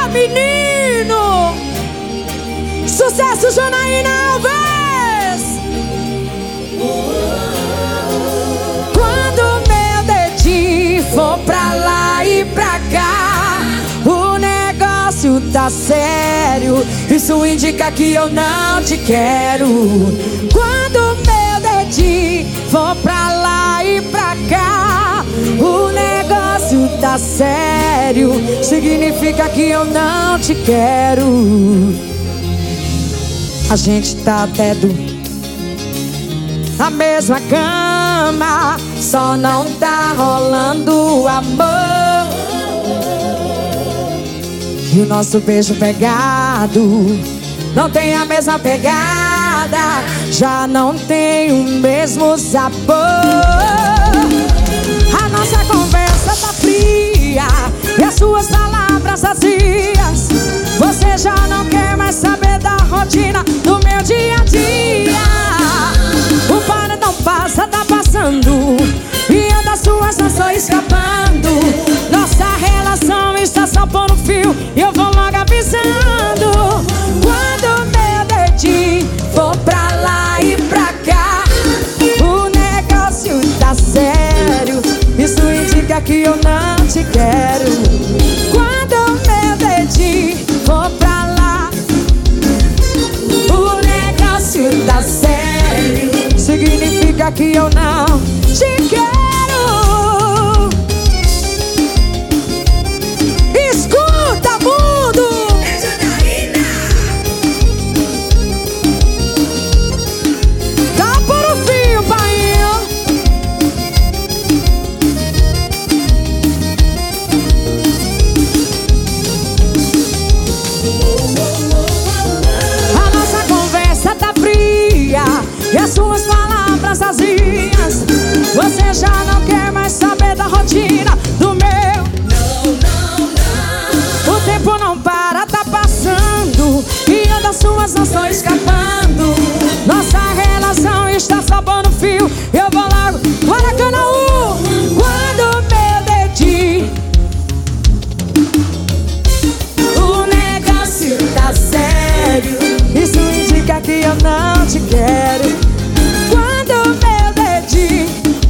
menino! Sucesso, Janaína Alves! Quando meu dedinho for pra lá e pra cá, o negócio tá sério. Isso indica que eu não te quero. Quando meu dedinho for pra lá e pra cá, o negócio tá sério. Significa que eu não te quero. A gente tá até na mesma cama, só não tá rolando amor. E o nosso beijo pegado não tem a mesma pegada, já não tem o mesmo sabor. A nossa conversa tá fria e as suas palavras vazias. Você já não quer mais saber da rotina do meu dia a dia. O para não passa, tá passando, e a das suas não estou escapando. Nossa relação está só por um fio e eu vou logo avisando. Quando meu dedinho for pra lá e pra cá, o negócio tá sério. Isso indica que eu não te quero. Quando meu dedinho for pra lá, o negócio tá sério. Significa que eu não te quero. Escuta, mundo! Tá por um fio, painho. A nossa conversa tá fria e as suas palavras vazias. Você já não quer mais saber da rotina do meu. O tempo não para, tá passando, e eu das suas não estou escapando. Nossa relação está só por um fio, eu vou logo. Guaracanaú! Quando meu dedinho, o negócio tá sério. Isso indica que eu não te quero. Quando meu dedinho,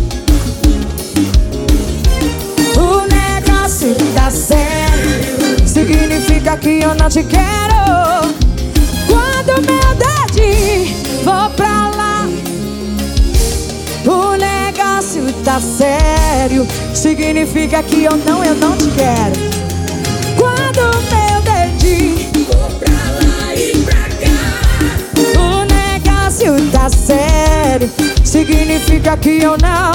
o negócio tá sério. Significa que eu não te quero. Quando meu dedinho for pra lá, o negócio tá sério. Significa que eu não te quero. Quando meu dedinho Vou pra lá e pra cá, o negócio tá sério. Significa que eu não